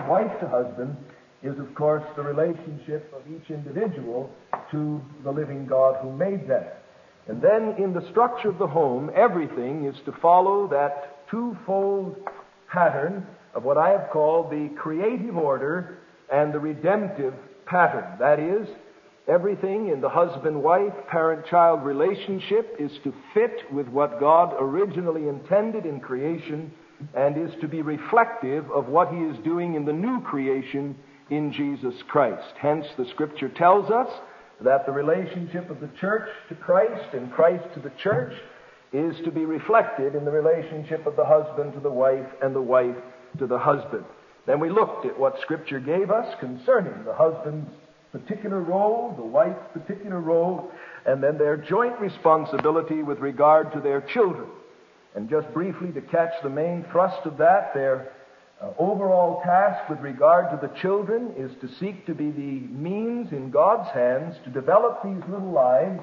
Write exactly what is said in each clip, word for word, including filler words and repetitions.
wife to husband, is, of course, the relationship of each individual to the living God who made them. And then in the structure of the home, everything is to follow that twofold pattern of what I have called the creative order and the redemptive pattern. That is, everything in the husband-wife, parent-child relationship is to fit with what God originally intended in creation and is to be reflective of what He is doing in the new creation in Jesus Christ. Hence, the Scripture tells us that the relationship of the church to Christ and Christ to the church is to be reflected in the relationship of the husband to the wife and the wife to the husband. Then we looked at what Scripture gave us concerning the husband's particular role, the wife's particular role, and then their joint responsibility with regard to their children. And just briefly to catch the main thrust of that, their uh, overall task with regard to the children is to seek to be the means in God's hands to develop these little lives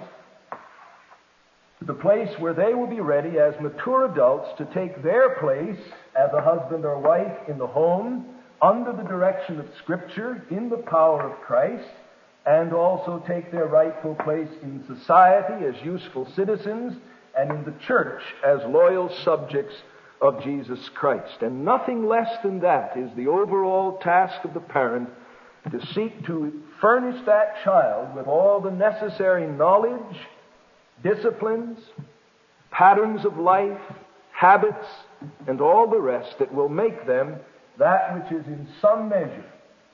to the place where they will be ready as mature adults to take their place as a husband or wife in the home, under the direction of Scripture, in the power of Christ, and also take their rightful place in society as useful citizens and in the church as loyal subjects of Jesus Christ. And nothing less than that is the overall task of the parent, to seek to furnish that child with all the necessary knowledge, disciplines, patterns of life, habits, and all the rest that will make them that which is in some measure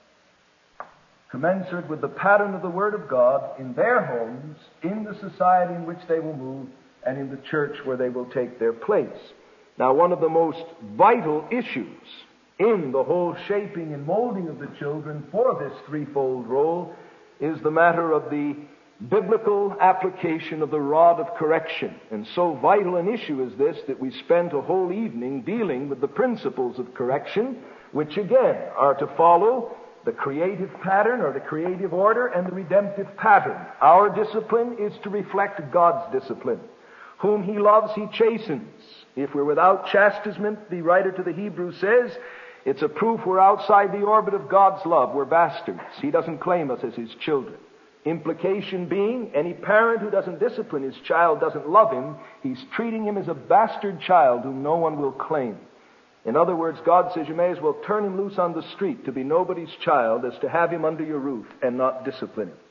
commensurate with the pattern of the Word of God in their homes, in the society in which they will move, and in the church where they will take their place. Now, one of the most vital issues in the whole shaping and molding of the children for this threefold role is the matter of the biblical application of the rod of correction. And so vital an issue is this that we spent a whole evening dealing with the principles of correction, which again are to follow the creative pattern or the creative order and the redemptive pattern. Our discipline is to reflect God's discipline. Whom He loves, He chastens. If we're without chastisement, the writer to the Hebrews says, it's a proof we're outside the orbit of God's love. We're bastards. He doesn't claim us as His children. Implication being, any parent who doesn't discipline his child doesn't love him. He's treating him as a bastard child whom no one will claim. In other words, God says you may as well turn him loose on the street to be nobody's child as to have him under your roof and not discipline him.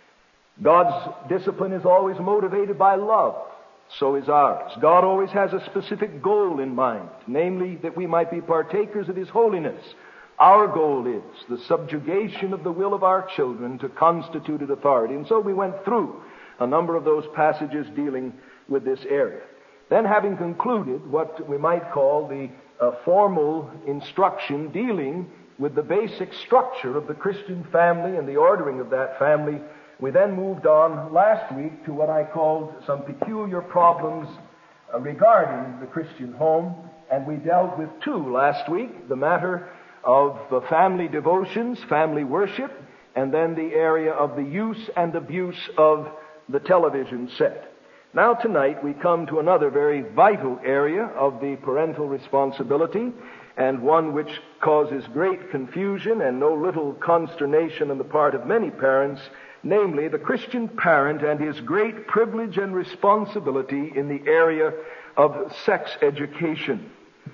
God's discipline is always motivated by love. So is ours. God always has a specific goal in mind, namely that we might be partakers of His holiness. Our goal is the subjugation of the will of our children to constituted authority. And so we went through a number of those passages dealing with this area. Then, having concluded what we might call the uh, formal instruction dealing with the basic structure of the Christian family and the ordering of that family, we then moved on last week to what I called some peculiar problems uh, regarding the Christian home. And we dealt with two last week, the matter of uh, family devotions, family worship, and then the area of the use and abuse of the television set. Now tonight we come to another very vital area of the parental responsibility, and one which causes great confusion and no little consternation on the part of many parents, namely the Christian parent and his great privilege and responsibility in the area of sex education.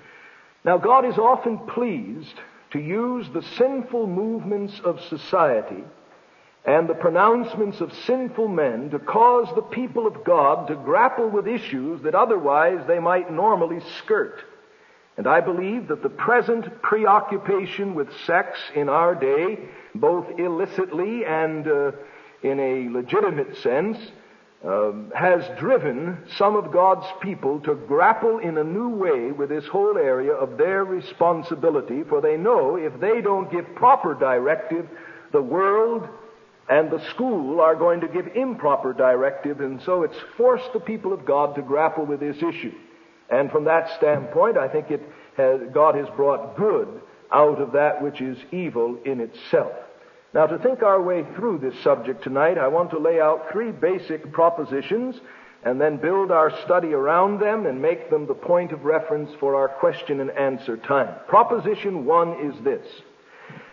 Now, God is often pleased to use the sinful movements of society and the pronouncements of sinful men to cause the people of God to grapple with issues that otherwise they might normally skirt. And I believe that the present preoccupation with sex in our day, both illicitly and uh, in a legitimate sense, uh, has driven some of God's people to grapple in a new way with this whole area of their responsibility, for they know if they don't give proper directive, the world and the school are going to give improper directive, and so it's forced the people of God to grapple with this issue. And from that standpoint, I think it has, God has brought good out of that which is evil in itself. Now, to think our way through this subject tonight, I want to lay out three basic propositions and then build our study around them and make them the point of reference for our question and answer time. Proposition one is this: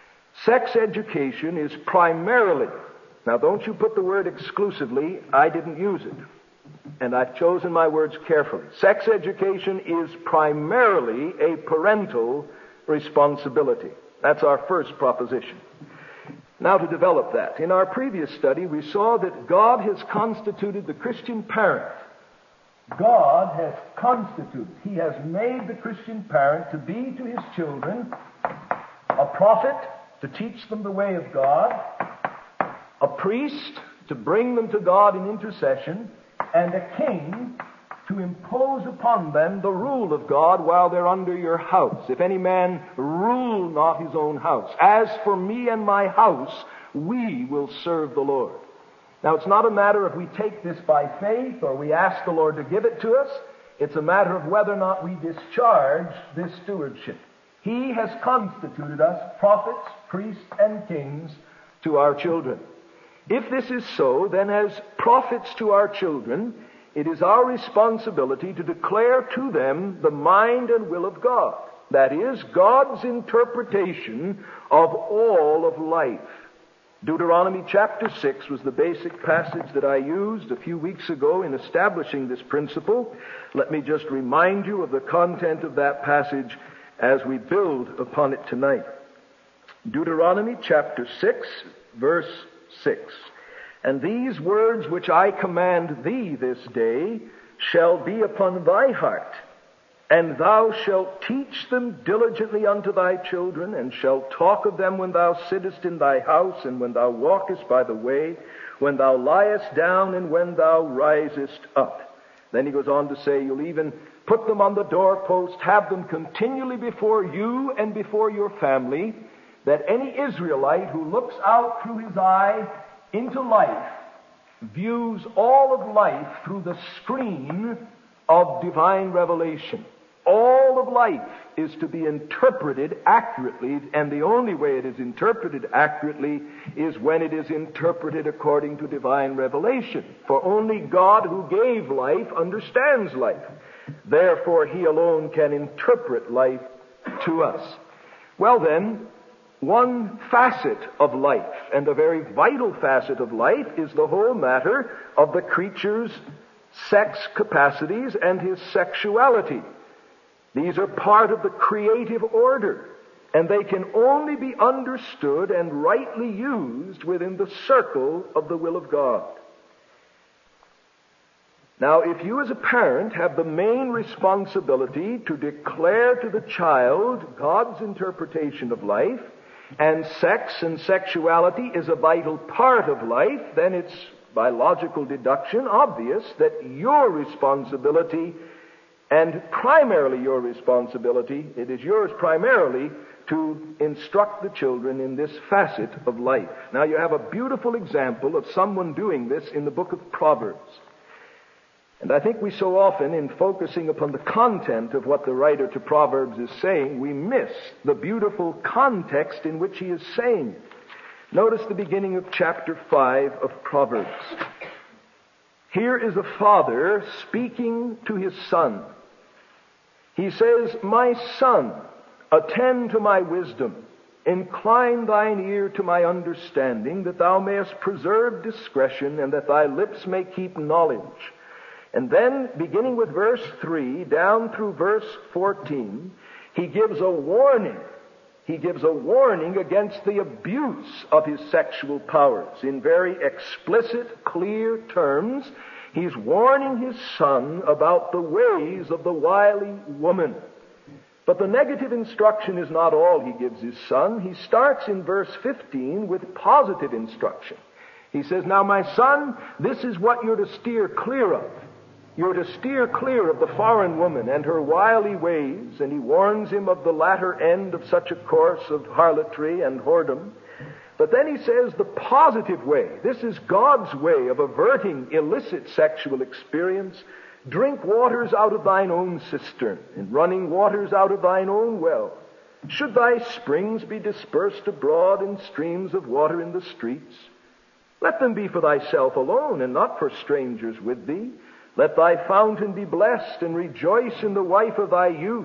sex education is primarily, now don't you put the word exclusively, I didn't use it, and I've chosen my words carefully. Sex education is primarily a parental responsibility. That's our first proposition. Now to develop that, in our previous study we saw that God has constituted the Christian parent. God has constituted, He has made the Christian parent to be to his children a prophet to teach them the way of God, a priest to bring them to God in intercession, and a king to impose upon them the rule of God while they're under your house. If any man rule not his own house, as for me and my house, we will serve the Lord. Now, it's not a matter if we take this by faith or we ask the Lord to give it to us. It's a matter of whether or not we discharge this stewardship. He has constituted us prophets, priests, and kings to our children. If this is so, then as prophets to our children, it is our responsibility to declare to them the mind and will of God. That is, God's interpretation of all of life. Deuteronomy chapter six was the basic passage that I used a few weeks ago in establishing this principle. Let me just remind you of the content of that passage as we build upon it tonight. Deuteronomy chapter six, verse six. And these words which I command thee this day shall be upon thy heart, and thou shalt teach them diligently unto thy children, and shalt talk of them when thou sittest in thy house, and when thou walkest by the way, when thou liest down, and when thou risest up. Then he goes on to say, you'll even put them on the doorpost, have them continually before you and before your family, that any Israelite who looks out through his eye into life views all of life through the screen of divine revelation. All of life is to be interpreted accurately, and the only way it is interpreted accurately is when it is interpreted according to divine revelation. For only God who gave life understands life. Therefore, He alone can interpret life to us. Well then, one facet of life, and a very vital facet of life, is the whole matter of the creature's sex capacities and his sexuality. These are part of the creative order, and they can only be understood and rightly used within the circle of the will of God. Now, if you as a parent have the main responsibility to declare to the child God's interpretation of life, and sex and sexuality is a vital part of life, then it's, by logical deduction, obvious that your responsibility, and primarily your responsibility, it is yours primarily to instruct the children in this facet of life. Now, you have a beautiful example of someone doing this in the book of Proverbs. And I think we so often, in focusing upon the content of what the writer to Proverbs is saying, we miss the beautiful context in which he is saying it. Notice the beginning of chapter five of Proverbs. Here is a father speaking to his son. He says, "My son, attend to my wisdom. Incline thine ear to my understanding, that thou mayest preserve discretion, and that thy lips may keep knowledge." And then, beginning with verse three, down through verse fourteen, he gives a warning. He gives a warning against the abuse of his sexual powers. In very explicit, clear terms, he's warning his son about the ways of the wily woman. But the negative instruction is not all he gives his son. He starts in verse fifteen with positive instruction. He says, "Now, my son, this is what you're to steer clear of. You're to steer clear of the foreign woman and her wily ways," and he warns him of the latter end of such a course of harlotry and whoredom. But then he says the positive way. This is God's way of averting illicit sexual experience. "Drink waters out of thine own cistern, and running waters out of thine own well. Should thy springs be dispersed abroad in streams of water in the streets? Let them be for thyself alone, and not for strangers with thee. Let thy fountain be blessed, and rejoice in the wife of thy youth.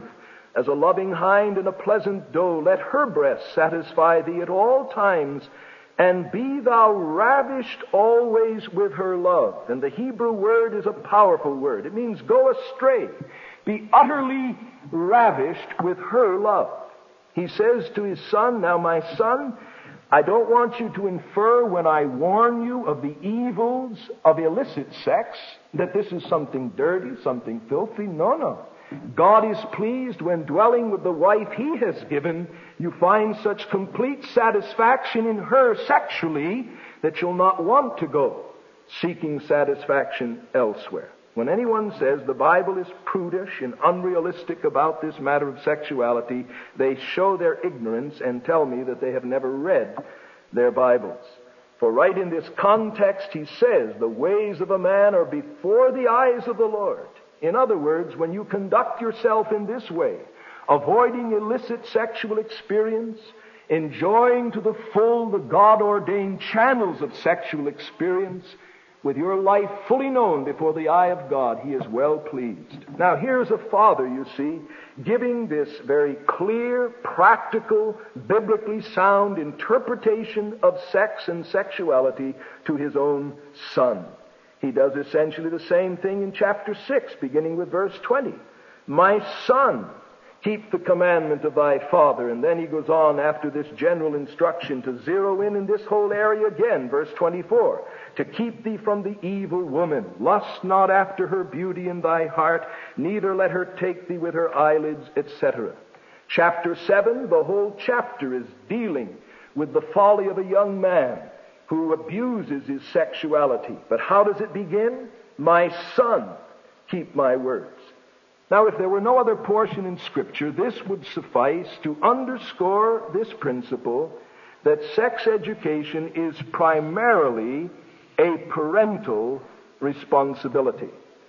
As a loving hind and a pleasant doe, let her breast satisfy thee at all times, and be thou ravished always with her love. And the Hebrew word is a powerful word. It means go astray. Be utterly ravished with her love. He says to his son, now my son, I don't want you to infer when I warn you of the evils of illicit sex that this is something dirty, something filthy. No, no. God is pleased when dwelling with the wife He has given, you find such complete satisfaction in her sexually that you'll not want to go seeking satisfaction elsewhere. When anyone says the Bible is prudish and unrealistic about this matter of sexuality, they show their ignorance and tell me that they have never read their Bibles. For right in this context, he says, the ways of a man are before the eyes of the Lord. In other words, when you conduct yourself in this way, avoiding illicit sexual experience, enjoying to the full the God-ordained channels of sexual experience, with your life fully known before the eye of God, He is well pleased. Now here's a father, you see, giving this very clear, practical, biblically sound interpretation of sex and sexuality to his own son. He does essentially the same thing in chapter six, beginning with verse twenty. My son, keep the commandment of thy father. And then he goes on after this general instruction to zero in in this whole area again. Verse twenty-four. To keep thee from the evil woman. Lust not after her beauty in thy heart, neither let her take thee with her eyelids, et cetera. Chapter seven, the whole chapter is dealing with the folly of a young man who abuses his sexuality. But how does it begin? My son, keep my words. Now, if there were no other portion in Scripture, this would suffice to underscore this principle that sex education is primarily a parental responsibility.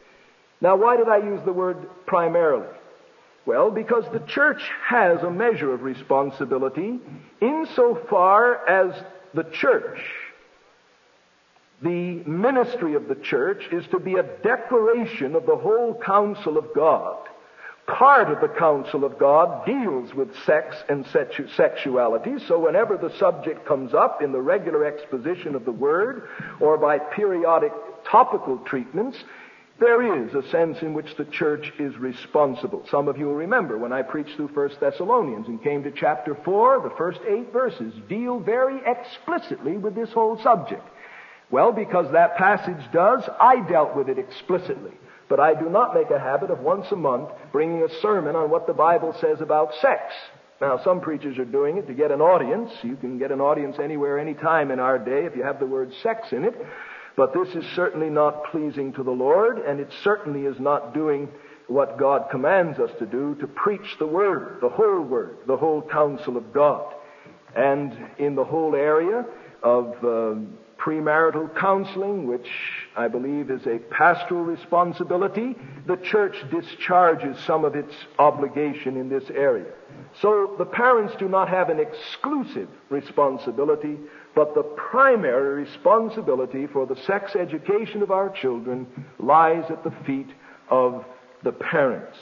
Now, why did I use the word primarily? Well, because the church has a measure of responsibility insofar as the church, the ministry of the church, is to be a declaration of the whole counsel of God. Part of the counsel of God deals with sex and sexu- sexuality, so whenever the subject comes up in the regular exposition of the Word or by periodic topical treatments, there is a sense in which the church is responsible. Some of you will remember when I preached through First Thessalonians and came to chapter four, the first eight verses deal very explicitly with this whole subject. Well, because that passage does, I dealt with it explicitly. But I do not make a habit of once a month bringing a sermon on what the Bible says about sex. Now, some preachers are doing it to get an audience. You can get an audience anywhere, anytime in our day if you have the word sex in it. But this is certainly not pleasing to the Lord, and it certainly is not doing what God commands us to do, to preach the Word, the whole Word, the whole counsel of God. And in the whole area of uh, premarital counseling, which I believe is a pastoral responsibility, the church discharges some of its obligation in this area. So the parents do not have an exclusive responsibility, but the primary responsibility for the sex education of our children lies at the feet of the parents.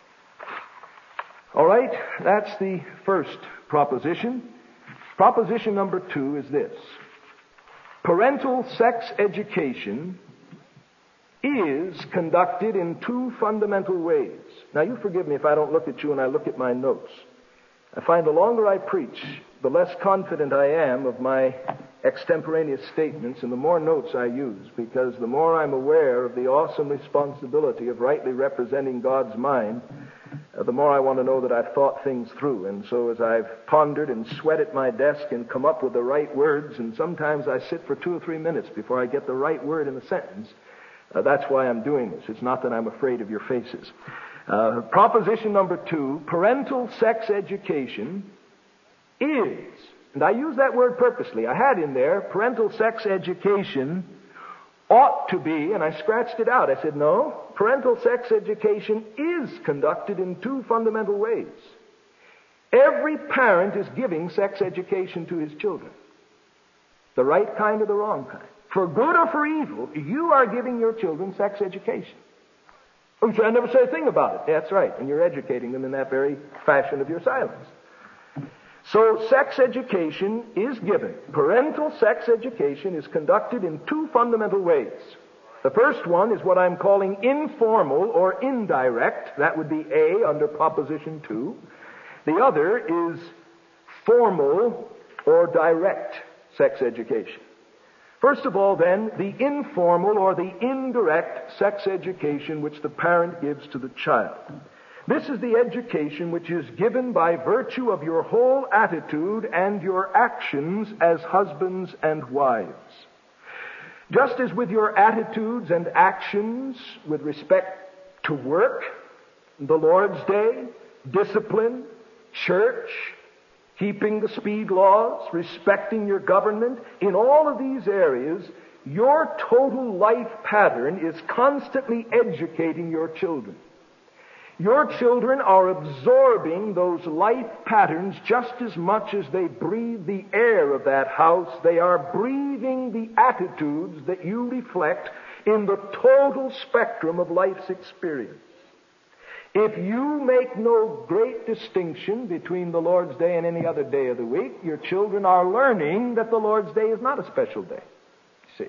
All right, that's the first proposition. Proposition number two is this. Parental sex education is conducted in two fundamental ways. Now, you forgive me if I don't look at you and I look at my notes. I find the longer I preach, the less confident I am of my extemporaneous statements and the more notes I use, because the more I'm aware of the awesome responsibility of rightly representing God's mind, uh, the more I want to know that I've thought things through. And so as I've pondered and sweat at my desk and come up with the right words, and sometimes I sit for two or three minutes before I get the right word in a sentence, uh, that's why I'm doing this. It's not that I'm afraid of your faces. Uh, proposition number two, parental sex education is, and I use that word purposely, I had in there, parental sex education ought to be, and I scratched it out. I said, no, parental sex education is conducted in two fundamental ways. Every parent is giving sex education to his children. The right kind or the wrong kind. For good or for evil, you are giving your children sex education. Oh, so I never say a thing about it. That's right. And you're educating them in that very fashion of your silence. So sex education is given. Parental sex education is conducted in two fundamental ways. The first one is what I'm calling informal or indirect. That would be A under Proposition two. The other is formal or direct sex education. First of all, then, the informal or the indirect sex education which the parent gives to the child. This is the education which is given by virtue of your whole attitude and your actions as husbands and wives. Just as with your attitudes and actions with respect to work, the Lord's Day, discipline, church, keeping the speed laws, respecting your government, in all of these areas, your total life pattern is constantly educating your children. Your children are absorbing those life patterns just as much as they breathe the air of that house. They are breathing the attitudes that you reflect in the total spectrum of life's experience. If you make no great distinction between the Lord's Day and any other day of the week, your children are learning that the Lord's Day is not a special day. See,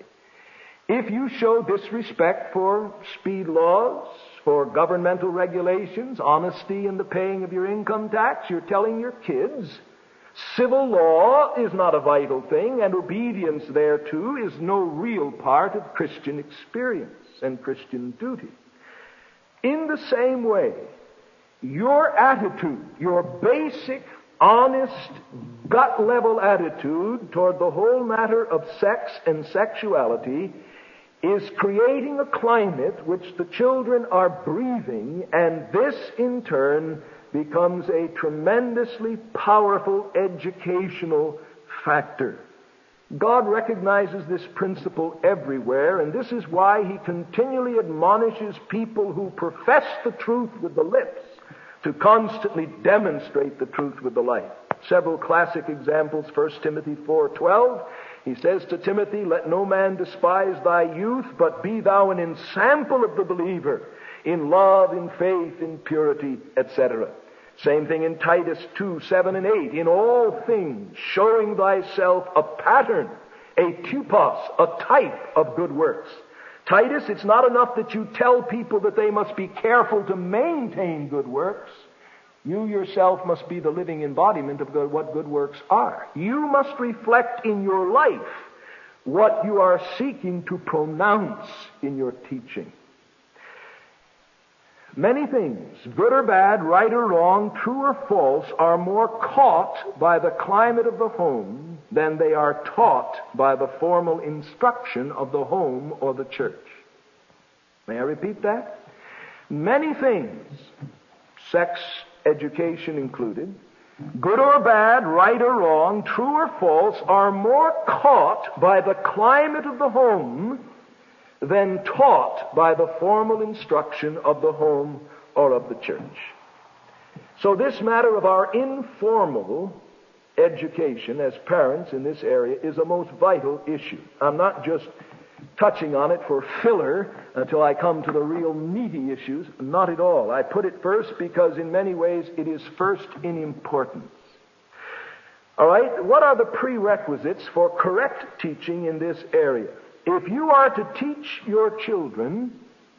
if you show disrespect for speed laws, for governmental regulations, honesty in the paying of your income tax, you're telling your kids civil law is not a vital thing, and obedience thereto is no real part of Christian experience and Christian duty. In the same way, your attitude, your basic, honest, gut-level attitude toward the whole matter of sex and sexuality is creating a climate which the children are breathing, and this, in turn, becomes a tremendously powerful educational factor. God recognizes this principle everywhere, and this is why He continually admonishes people who profess the truth with the lips to constantly demonstrate the truth with the life. Several classic examples. First Timothy four twelve. He says to Timothy, "Let no man despise thy youth, but be thou an ensample of the believer in love, in faith, in purity," et cetera. Same thing in Titus two, seven and eight. "In all things showing thyself a pattern, a typos, a type of good works." Titus, it's not enough that you tell people that they must be careful to maintain good works. You yourself must be the living embodiment of what good works are. You must reflect in your life what you are seeking to pronounce in your teaching. Many things, good or bad, right or wrong, true or false, are more caught by the climate of the home than they are taught by the formal instruction of the home or the church. May I repeat that? Many things, sex education included, good or bad, right or wrong, true or false, are more caught by the climate of the home than taught by the formal instruction of the home or of the church. So this matter of our informal education as parents in this area is a most vital issue. I'm not just touching on it for filler until I come to the real meaty issues. Not at all. I put it first because in many ways it is first in importance. All right, what are the prerequisites for correct teaching in this area? If you are to teach your children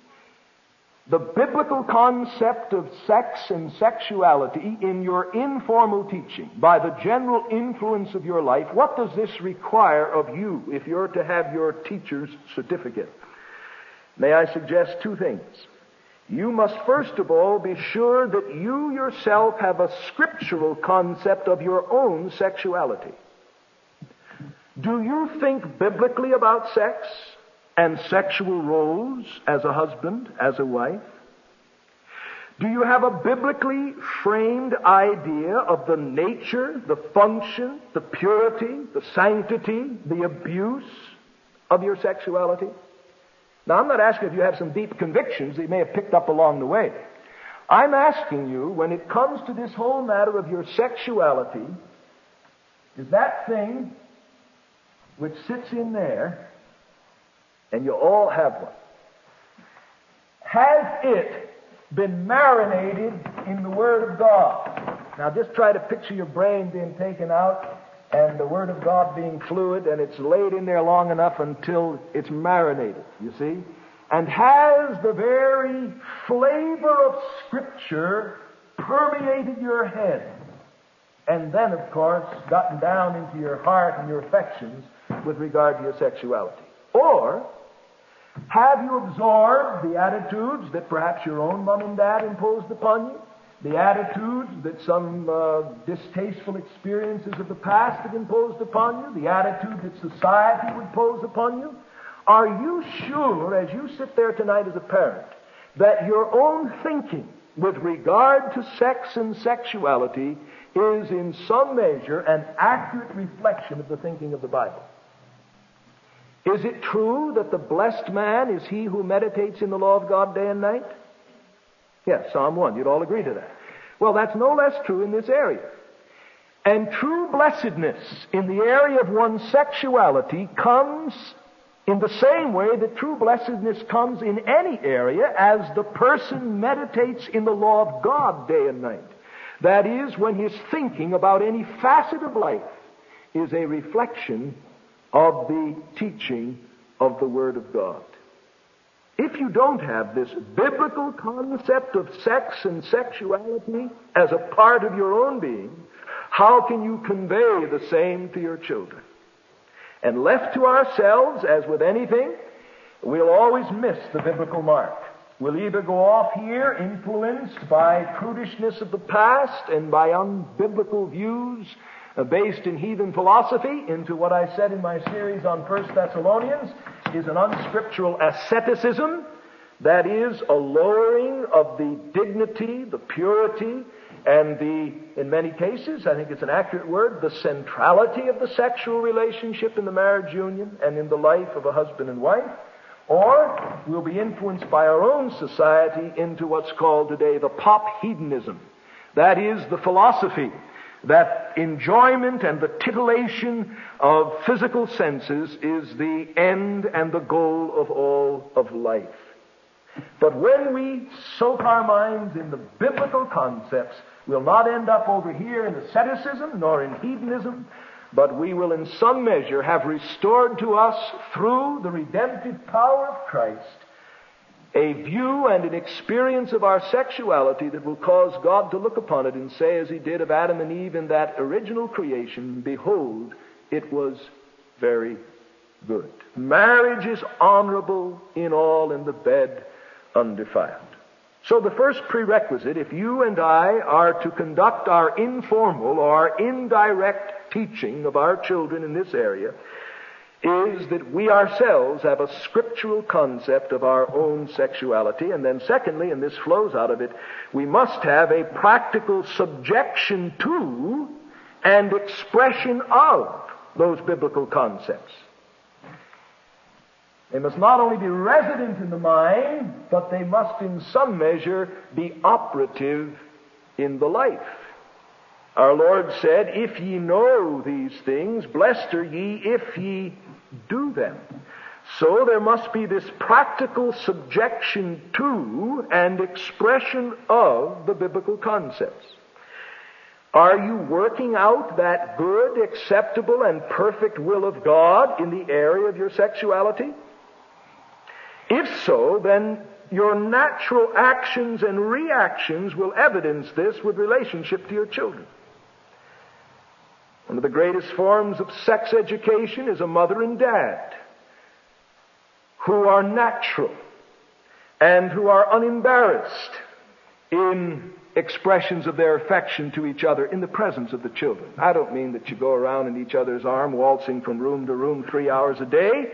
the biblical concept of sex and sexuality in your informal teaching, by the general influence of your life, what does this require of you if you're to have your teacher's certificate? May I suggest two things. You must first of all be sure that you yourself have a scriptural concept of your own sexuality. Do you think biblically about sex and sexual roles as a husband, as a wife? Do you have a biblically framed idea of the nature, the function, the purity, the sanctity, the abuse of your sexuality? Now, I'm not asking if you have some deep convictions that you may have picked up along the way. I'm asking you, when it comes to this whole matter of your sexuality, is that thing which sits in there, and you all have one, has it been marinated in the Word of God. Now just try to picture your brain being taken out and the Word of God being fluid, and it's laid in there long enough until it's marinated, you see, and has the very flavor of Scripture permeated your head, and then, of course, gotten down into your heart and your affections with regard to your sexuality. Or have you absorbed the attitudes that perhaps your own mom and dad imposed upon you? The attitudes that some uh, distasteful experiences of the past have imposed upon you? The attitude that society would pose upon you? Are you sure, as you sit there tonight as a parent, that your own thinking with regard to sex and sexuality is in some measure an accurate reflection of the thinking of the Bible? Is it true that the blessed man is he who meditates in the law of God day and night? Yes, Psalm one. You'd all agree to that. Well, that's no less true in this area. And true blessedness in the area of one's sexuality comes in the same way that true blessedness comes in any area as the person meditates in the law of God day and night. That is, when his thinking about any facet of life is a reflection of the teaching of the Word of God. If you don't have this biblical concept of sex and sexuality as a part of your own being, how can you convey the same to your children? And left to ourselves, as with anything, we'll always miss the biblical mark. We'll either go off here influenced by prudishness of the past and by unbiblical views uh, based in heathen philosophy into what I said in my series on First Thessalonians is an unscriptural asceticism. That is a lowering of the dignity, the purity, and the, in many cases, I think it's an accurate word, the centrality of the sexual relationship in the marriage union and in the life of a husband and wife. Or we'll be influenced by our own society into what's called today the pop hedonism. That is the philosophy that enjoyment and the titillation of physical senses is the end and the goal of all of life. But when we soak our minds in the biblical concepts, we'll not end up over here in asceticism nor in hedonism, but we will in some measure have restored to us through the redemptive power of Christ a view and an experience of our sexuality that will cause God to look upon it and say, as He did of Adam and Eve in that original creation, behold, it was very good. Marriage is honorable in all, and the bed undefiled. So the first prerequisite, if you and I are to conduct our informal or indirect teaching of our children in this area, is that we ourselves have a scriptural concept of our own sexuality. And then secondly, and this flows out of it, we must have a practical subjection to and expression of those biblical concepts. They must not only be resident in the mind, but they must in some measure be operative in the life. Our Lord said, if ye know these things, blessed are ye if ye do them. So there must be this practical subjection to and expression of the biblical concepts. Are you working out that good, acceptable, and perfect will of God in the area of your sexuality? If so, then your natural actions and reactions will evidence this with relationship to your children. One of the greatest forms of sex education is a mother and dad who are natural and who are unembarrassed in expressions of their affection to each other in the presence of the children. I don't mean that you go around in each other's arm waltzing from room to room three hours a day.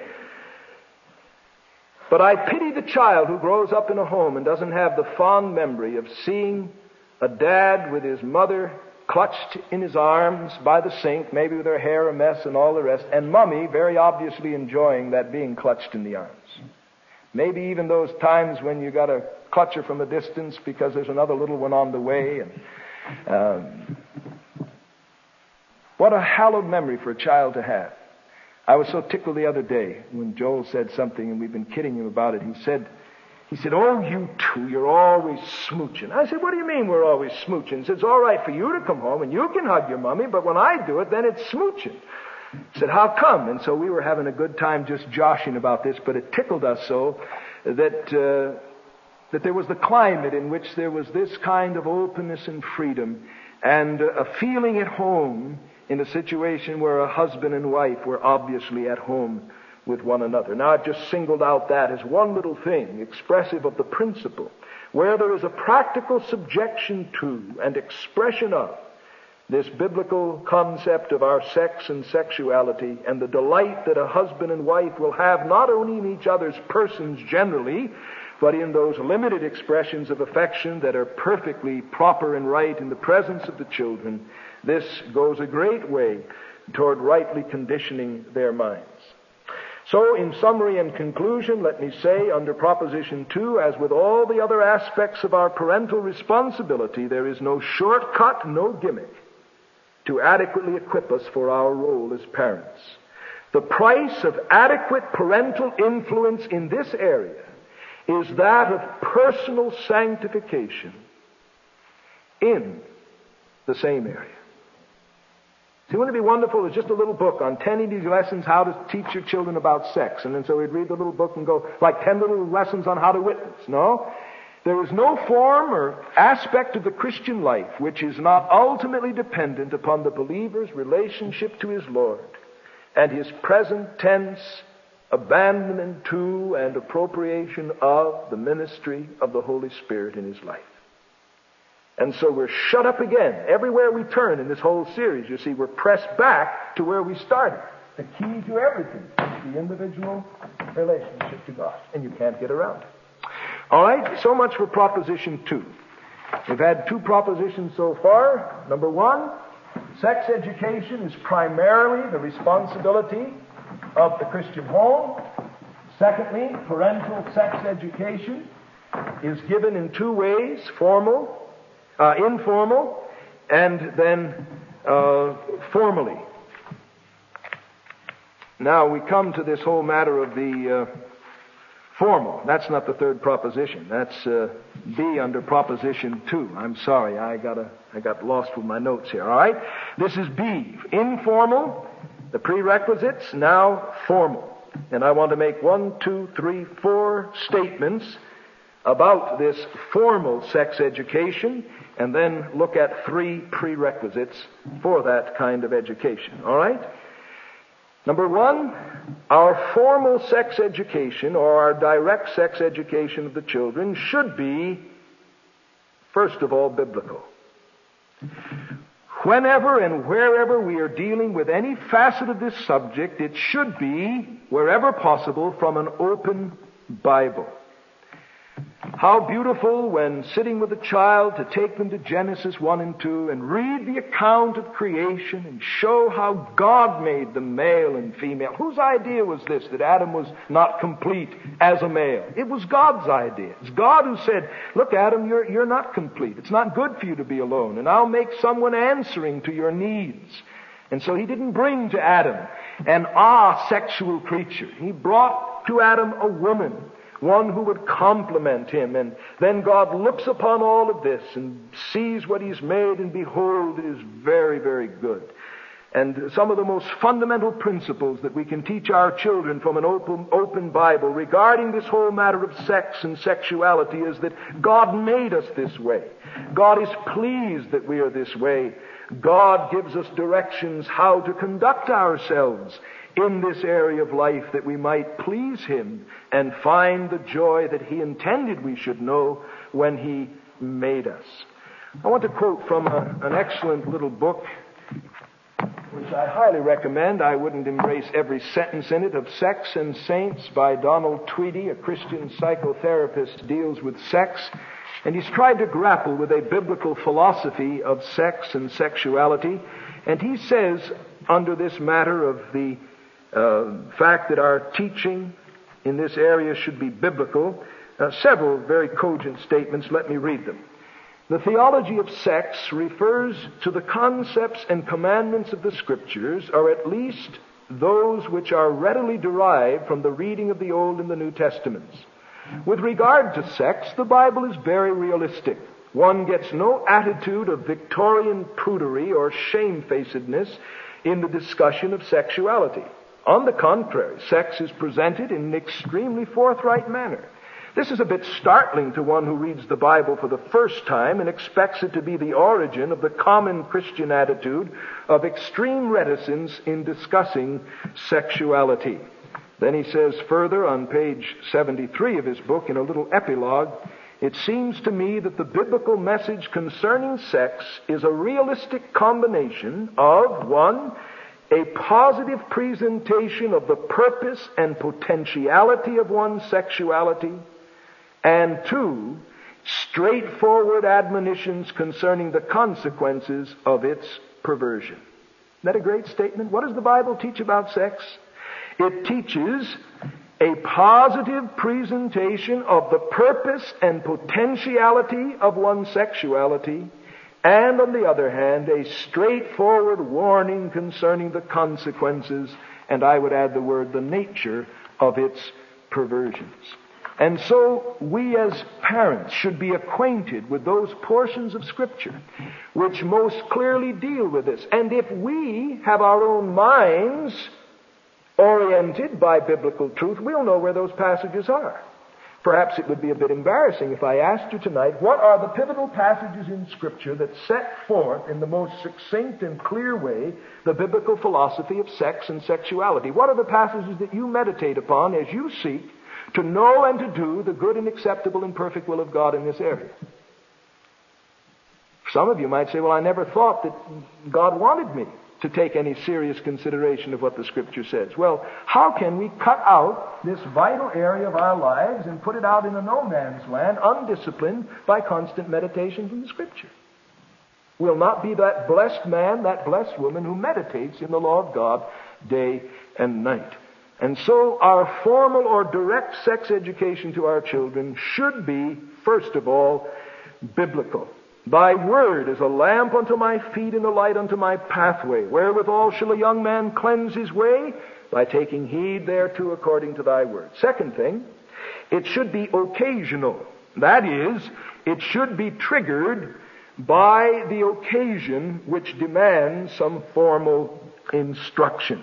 But I pity the child who grows up in a home and doesn't have the fond memory of seeing a dad with his mother clutched in his arms by the sink, maybe with her hair a mess and all the rest, and mommy very obviously enjoying that being clutched in the arms. Maybe even those times when you got to clutch her from a distance because there's another little one on the way. And um, what a hallowed memory for a child to have. I was so tickled the other day when Joel said something, and we've been kidding him about it. He said, He said, "Oh, you two, you're always smooching." I said, "What do you mean we're always smooching?" He said, "It's all right for you to come home and you can hug your mommy, but when I do it, then it's smooching." I said, "How come?" And so we were having a good time just joshing about this, but it tickled us so that uh, that there was the climate in which there was this kind of openness and freedom and uh, a feeling at home in a situation where a husband and wife were obviously at home with one another. Now, I've just singled out that as one little thing expressive of the principle, where there is a practical subjection to and expression of this biblical concept of our sex and sexuality, and the delight that a husband and wife will have not only in each other's persons generally, but in those limited expressions of affection that are perfectly proper and right in the presence of the children. This goes a great way toward rightly conditioning their minds. So, in summary and conclusion, let me say, under Proposition two, as with all the other aspects of our parental responsibility, there is no shortcut, no gimmick to adequately equip us for our role as parents. The price of adequate parental influence in this area is that of personal sanctification in the same area. See, wouldn't it be wonderful? There's just a little book on ten easy lessons how to teach your children about sex. And then so we'd read the little book and go, like ten little lessons on how to witness. No. There is no form or aspect of the Christian life which is not ultimately dependent upon the believer's relationship to his Lord and his present tense abandonment to and appropriation of the ministry of the Holy Spirit in his life. And so we're shut up again. Everywhere we turn in this whole series, you see, we're pressed back to where we started. The key to everything is the individual relationship to God. And you can't get around it. All right, so much for Proposition two. We've had two propositions so far. Number one, sex education is primarily the responsibility of the Christian home. Secondly, parental sex education is given in two ways, formal, Uh, informal, and then uh, formally. Now we come to this whole matter of the uh, formal. That's not the third proposition. That's uh, B under Proposition two. I'm sorry, I got a, I got lost with my notes here. All right, this is B. Informal, the prerequisites. Now formal, and I want to make one, two, three, four statements about this formal sex education, and then look at three prerequisites for that kind of education. All right? Number one, our formal sex education, or our direct sex education of the children, should be, first of all, biblical. Whenever and wherever we are dealing with any facet of this subject, it should be, wherever possible, from an open Bible. How beautiful when sitting with a child to take them to Genesis one and two and read the account of creation and show how God made them male and female. Whose idea was this, that Adam was not complete as a male? It was God's idea. It's God who said, look, Adam, you're, you're not complete. It's not good for you to be alone, and I'll make someone answering to your needs. And so he didn't bring to Adam an asexual creature. He brought to Adam a woman, one who would complement him. And then God looks upon all of this and sees what he's made, and behold, it is very, very good. And some of the most fundamental principles that we can teach our children from an open, open Bible regarding this whole matter of sex and sexuality is that God made us this way. God is pleased that we are this way. God gives us directions how to conduct ourselves in this area of life, that we might please him and find the joy that he intended we should know when he made us. I want to quote from a, an excellent little book, which I highly recommend. I wouldn't embrace every sentence in it, of Sex and Saints by Donald Tweedy, a Christian psychotherapist, deals with sex. And he's tried to grapple with a biblical philosophy of sex and sexuality. And he says, under this matter of the Uh, fact that our teaching in this area should be biblical, uh, several very cogent statements. Let me read them. The theology of sex refers to the concepts and commandments of the Scriptures, or at least those which are readily derived from the reading of the Old and the New Testaments. With regard to sex, the Bible is very realistic. One gets no attitude of Victorian prudery or shamefacedness in the discussion of sexuality. On the contrary, sex is presented in an extremely forthright manner. This is a bit startling to one who reads the Bible for the first time and expects it to be the origin of the common Christian attitude of extreme reticence in discussing sexuality. Then he says further on page seventy-three of his book in a little epilogue, "It seems to me that the biblical message concerning sex is a realistic combination of, one, a positive presentation of the purpose and potentiality of one's sexuality, and two, straightforward admonitions concerning the consequences of its perversion." Isn't that a great statement? What does the Bible teach about sex? It teaches a positive presentation of the purpose and potentiality of one's sexuality, and on the other hand, a straightforward warning concerning the consequences, and I would add the word, the nature of its perversions. And so we as parents should be acquainted with those portions of Scripture which most clearly deal with this. And if we have our own minds oriented by biblical truth, we'll know where those passages are. Perhaps it would be a bit embarrassing if I asked you tonight, what are the pivotal passages in Scripture that set forth in the most succinct and clear way the biblical philosophy of sex and sexuality? What are the passages that you meditate upon as you seek to know and to do the good and acceptable and perfect will of God in this area? Some of you might say, well, I never thought that God wanted me to take any serious consideration of what the Scripture says. Well, how can we cut out this vital area of our lives and put it out in a no man's land, undisciplined by constant meditation from the Scripture? We'll not be that blessed man, that blessed woman who meditates in the law of God day and night. And so our formal or direct sex education to our children should be, first of all, biblical. "Thy word is a lamp unto my feet and a light unto my pathway. Wherewithal shall a young man cleanse his way? By taking heed thereto according to thy word." Second thing, it should be occasional. That is, it should be triggered by the occasion which demands some formal instruction.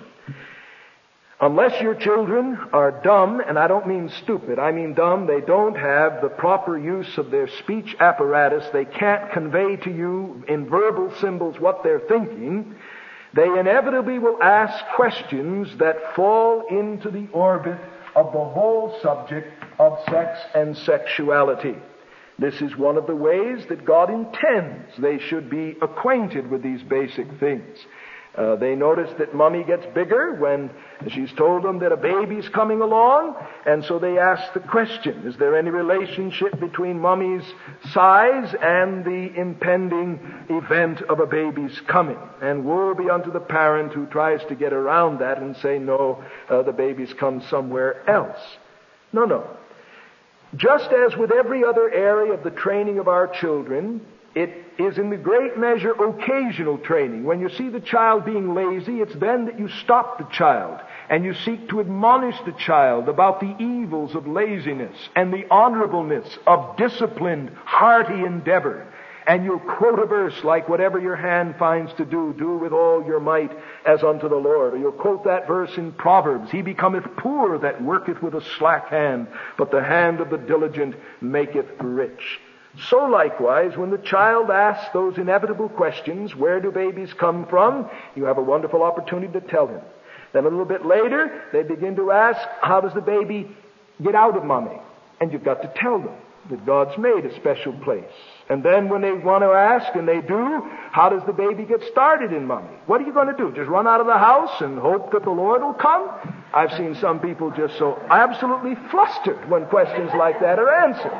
Unless your children are dumb, and I don't mean stupid, I mean dumb, they don't have the proper use of their speech apparatus, they can't convey to you in verbal symbols what they're thinking, they inevitably will ask questions that fall into the orbit of the whole subject of sex and sexuality. This is one of the ways that God intends they should be acquainted with these basic things. Uh, they notice that mommy gets bigger when she's told them that a baby's coming along, and so they ask the question, is there any relationship between mommy's size and the impending event of a baby's coming? And woe be unto the parent who tries to get around that and say, no, uh, the baby's come somewhere else. No, no. Just as with every other area of the training of our children, it is in the great measure occasional training. When you see the child being lazy, it's then that you stop the child and you seek to admonish the child about the evils of laziness and the honorableness of disciplined, hearty endeavor. And you'll quote a verse like, whatever your hand finds to do, do with all your might as unto the Lord. Or you'll quote that verse in Proverbs, he becometh poor that worketh with a slack hand, but the hand of the diligent maketh rich. So likewise, when the child asks those inevitable questions, where do babies come from? You have a wonderful opportunity to tell him. Then a little bit later, they begin to ask, how does the baby get out of mommy? And you've got to tell them that God's made a special place. And then when they want to ask, and they do, how does the baby get started in mommy? What are you going to do? Just run out of the house and hope that the Lord will come? I've seen some people just so absolutely flustered when questions like that are answered.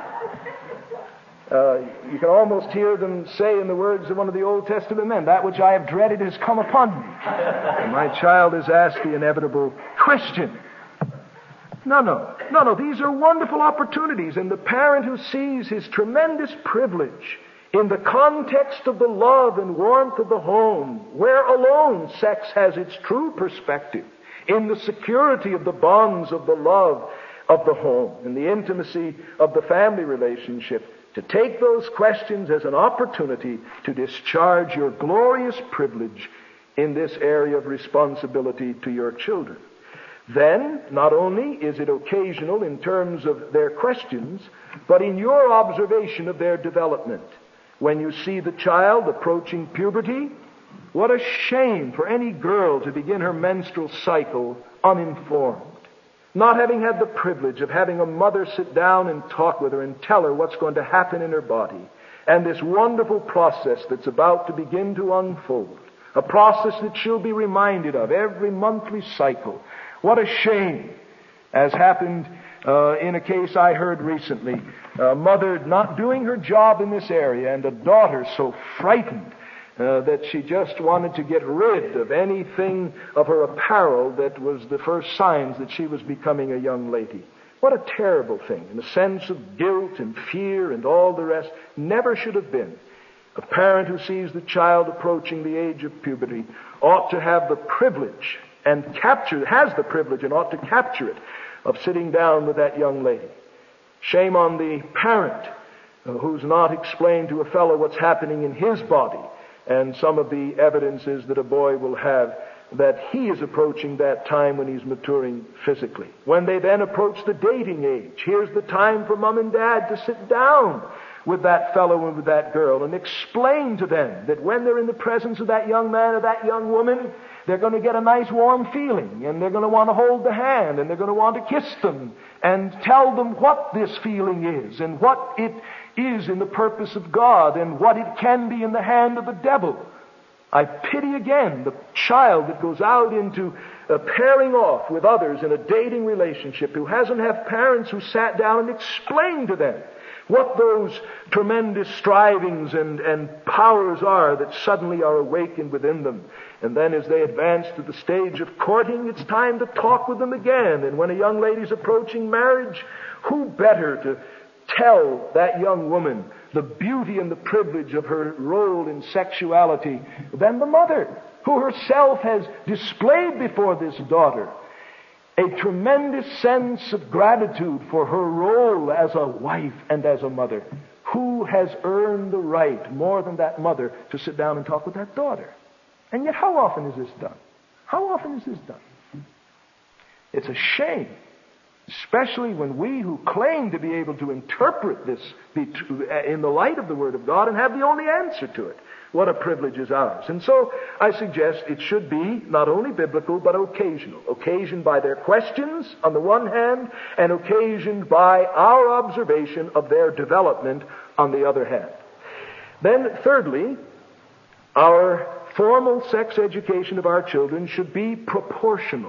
Uh, you can almost hear them say in the words of one of the Old Testament men, that which I have dreaded has come upon me. And my child has asked the inevitable question. No, no, no, no. These are wonderful opportunities. And the parent who sees his tremendous privilege in the context of the love and warmth of the home, where alone sex has its true perspective, in the security of the bonds of the love of the home, in the intimacy of the family relationship, to take those questions as an opportunity to discharge your glorious privilege in this area of responsibility to your children. Then, not only is it occasional in terms of their questions, but in your observation of their development. When you see the child approaching puberty, what a shame for any girl to begin her menstrual cycle uninformed, not having had the privilege of having a mother sit down and talk with her and tell her what's going to happen in her body, and this wonderful process that's about to begin to unfold, a process that she'll be reminded of every monthly cycle. What a shame, as happened uh, in a case I heard recently, a mother not doing her job in this area, and a daughter so frightened Uh, that she just wanted to get rid of anything of her apparel that was the first signs that she was becoming a young lady. What a terrible thing. And a sense of guilt and fear and all the rest never should have been. A parent who sees the child approaching the age of puberty ought to have the privilege and capture, has the privilege and ought to capture it, of sitting down with that young lady. Shame on the parent uh, who's not explained to a fellow what's happening in his body. And some of the evidences that a boy will have that he is approaching that time when he's maturing physically. When they then approach the dating age, here's the time for mom and dad to sit down with that fellow and with that girl and explain to them that when they're in the presence of that young man or that young woman, they're going to get a nice warm feeling, and they're going to want to hold the hand, and they're going to want to kiss them and tell them what this feeling is and what it is in the purpose of God and what it can be in the hand of the devil. I pity again the child that goes out into uh, pairing off with others in a dating relationship who hasn't had parents who sat down and explained to them what those tremendous strivings and, and powers are that suddenly are awakened within them. And then as they advance to the stage of courting, it's time to talk with them again. And when a young lady's approaching marriage, who better to tell that young woman the beauty and the privilege of her role in sexuality than the mother, who herself has displayed before this daughter a tremendous sense of gratitude for her role as a wife and as a mother. Who has earned the right, more than that mother, to sit down and talk with that daughter? And yet, how often is this done? How often is this done? It's a shame, especially when we who claim to be able to interpret this in the light of the Word of God and have the only answer to it. What a privilege is ours. And so I suggest it should be not only biblical but occasional. Occasioned by their questions on the one hand, and occasioned by our observation of their development on the other hand. Then thirdly, our formal sex education of our children should be proportional.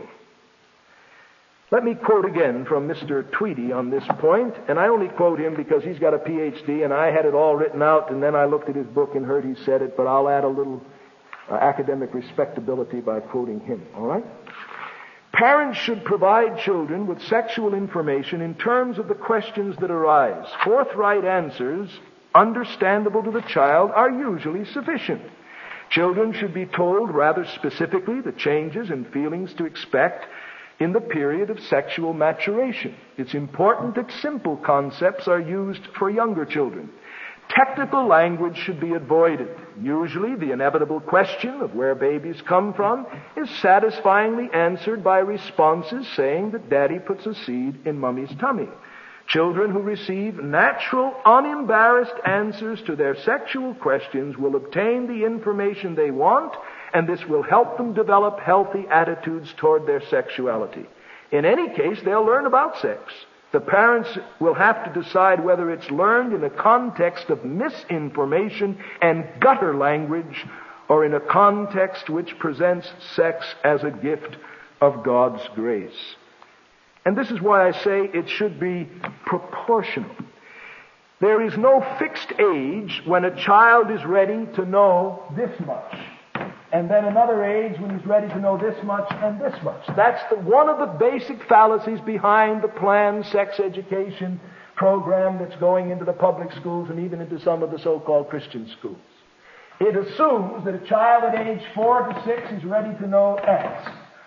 Let me quote again from Mister Tweedy on this point, and I only quote him because he's got a P H D and I had it all written out, and then I looked at his book and heard he said it, but I'll add a little uh, academic respectability by quoting him, all right? Parents should provide children with sexual information in terms of the questions that arise. Forthright answers, understandable to the child, are usually sufficient. Children should be told rather specifically the changes and feelings to expect in the period of sexual maturation. It's important that simple concepts are used for younger children. Technical language should be avoided. Usually, the inevitable question of where babies come from is satisfyingly answered by responses saying that daddy puts a seed in mommy's tummy. Children who receive natural, unembarrassed answers to their sexual questions will obtain the information they want, and this will help them develop healthy attitudes toward their sexuality. In any case, they'll learn about sex. The parents will have to decide whether it's learned in a context of misinformation and gutter language, or in a context which presents sex as a gift of God's grace. And this is why I say it should be proportional. There is no fixed age when a child is ready to know this much, and then another age when he's ready to know this much and this much. That's the, one of the basic fallacies behind the planned sex education program that's going into the public schools and even into some of the so-called Christian schools. It assumes that a child at age four to six is ready to know X.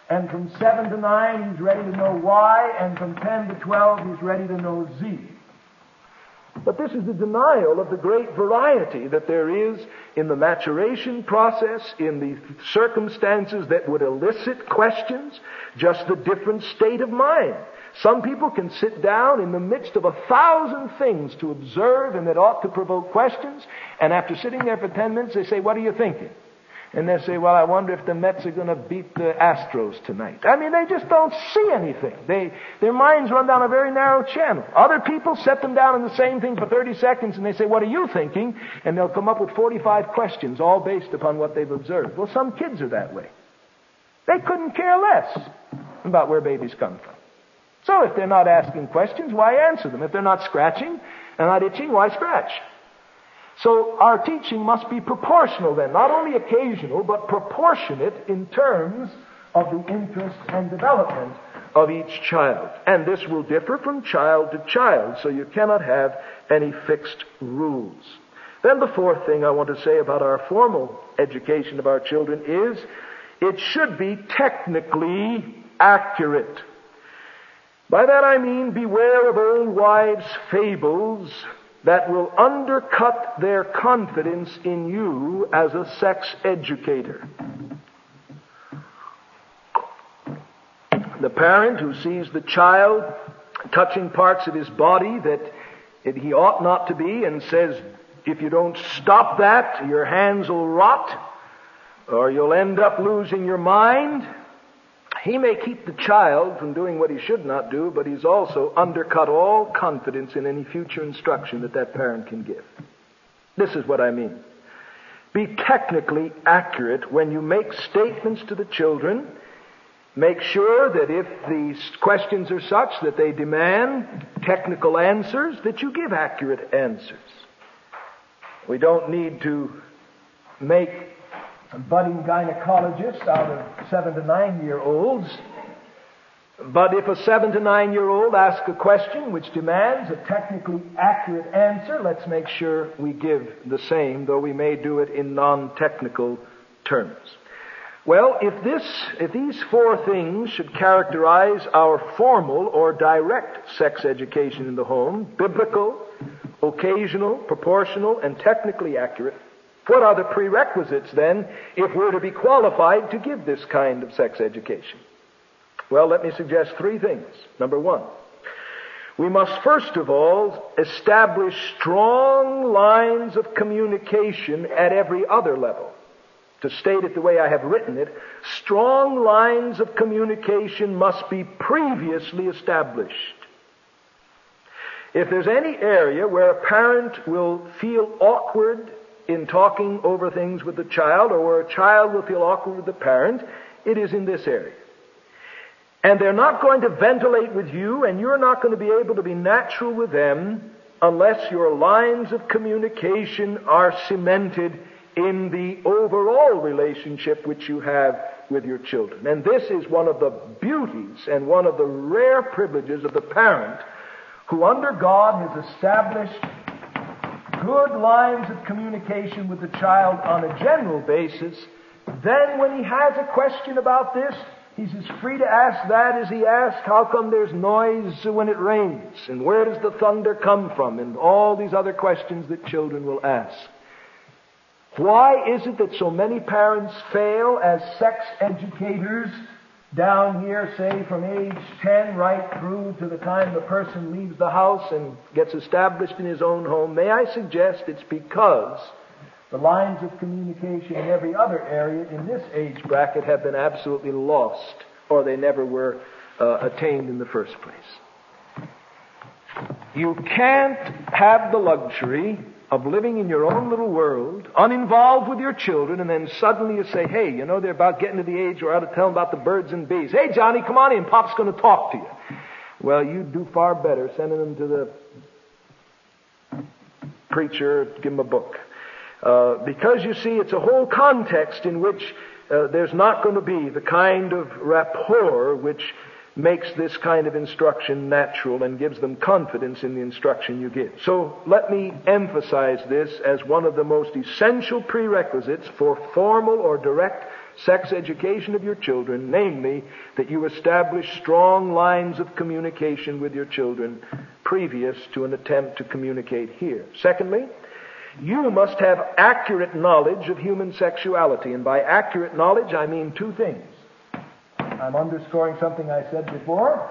And from seven to nine, he's ready to know Y. And from ten to twelve, he's ready to know Z. But this is the denial of the great variety that there is in the maturation process, in the circumstances that would elicit questions, just the different state of mind. Some people can sit down in the midst of a thousand things to observe and that ought to provoke questions, and after sitting there for ten minutes, they say, "What are you thinking?" And they say, "Well, I wonder if the Mets are going to beat the Astros tonight." I mean, they just don't see anything. They, their minds run down a very narrow channel. Other people set them down in the same thing for thirty seconds and they say, "What are you thinking?" And they'll come up with forty-five questions, all based upon what they've observed. Well, some kids are that way. They couldn't care less about where babies come from. So if they're not asking questions, why answer them? If they're not scratching and not itching, why scratch? So our teaching must be proportional then, not only occasional, but proportionate in terms of the interest and development of each child. And this will differ from child to child, so you cannot have any fixed rules. Then the fourth thing I want to say about our formal education of our children is it should be technically accurate. By that I mean beware of old wives' fables that will undercut their confidence in you as a sex educator. The parent who sees the child touching parts of his body that it, he ought not to be and says, "If you don't stop that, your hands will rot, or you'll end up losing your mind," he may keep the child from doing what he should not do, but he's also undercut all confidence in any future instruction that that parent can give. This is what I mean. Be technically accurate when you make statements to the children. Make sure that if the questions are such that they demand technical answers, that you give accurate answers. We don't need to make budding gynecologists out of seven to nine year olds. But if a seven to nine year old asks a question which demands a technically accurate answer, let's make sure we give the same, though we may do it in non-technical terms. Well, if this, if these four things should characterize our formal or direct sex education in the home, biblical, occasional, proportional, and technically accurate, what are the prerequisites then if we're to be qualified to give this kind of sex education? Well, let me suggest three things. Number one, we must first of all establish strong lines of communication at every other level. To state it the way I have written it, strong lines of communication must be previously established. If there's any area where a parent will feel awkward in talking over things with the child, or where a child will feel awkward with the parent, it is in this area. And they're not going to ventilate with you, and you're not going to be able to be natural with them unless your lines of communication are cemented in the overall relationship which you have with your children. And this is one of the beauties and one of the rare privileges of the parent who under God has established good lines of communication with the child on a general basis. Then when he has a question about this, he's as free to ask that as he asks, how come there's noise when it rains? And where does the thunder come from? And all these other questions that children will ask. Why is it that so many parents fail as sex educators down here, say from age ten right through to the time the person leaves the house and gets established in his own home? May I suggest it's because the lines of communication in every other area in this age bracket have been absolutely lost, or they never were uh, attained in the first place. You can't have the luxury of living in your own little world, uninvolved with your children, and then suddenly you say, hey, you know, they're about getting to the age where I ought to tell them about the birds and bees. Hey, Johnny, come on in. Pop's going to talk to you. Well, you'd do far better sending them to the preacher, give them a book. Uh, because, you see, it's a whole context in which uh, there's not going to be the kind of rapport which makes this kind of instruction natural and gives them confidence in the instruction you give. So let me emphasize this as one of the most essential prerequisites for formal or direct sex education of your children, namely, that you establish strong lines of communication with your children previous to an attempt to communicate here. Secondly, you must have accurate knowledge of human sexuality. And by accurate knowledge, I mean two things. I'm underscoring something I said before.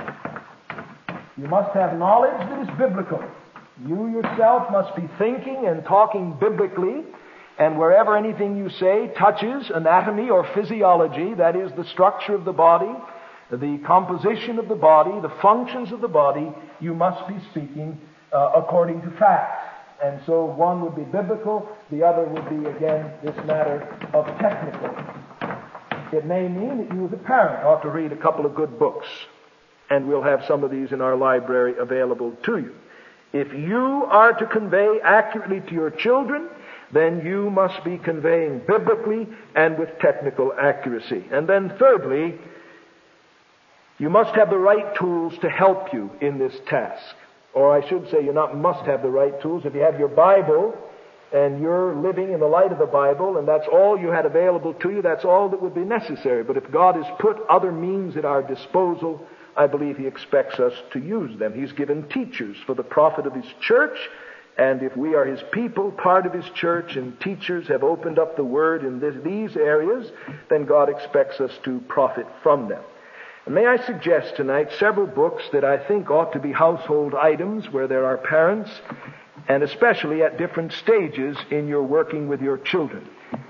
You must have knowledge that is biblical. You yourself must be thinking and talking biblically, and wherever anything you say touches anatomy or physiology, that is the structure of the body, the composition of the body, the functions of the body, you must be speaking uh, according to facts. And so one would be biblical, the other would be, again, this matter of technical. It may mean that you as a parent ought to read a couple of good books, and we'll have some of these in our library available to you. If you are to convey accurately to your children, then you must be conveying biblically and with technical accuracy. And then thirdly, you must have the right tools to help you in this task. Or I should say you not must have the right tools. If you have your Bible and you're living in the light of the Bible and that's all you had available to you, that's all that would be necessary. But if God has put other means at our disposal, I believe He expects us to use them. He's given teachers for the profit of His church, and if we are His people, part of His church, and teachers have opened up the Word in this, these areas, then God expects us to profit from them. And may I suggest tonight several books that I think ought to be household items where there are parents, and especially at different stages in your working with your children.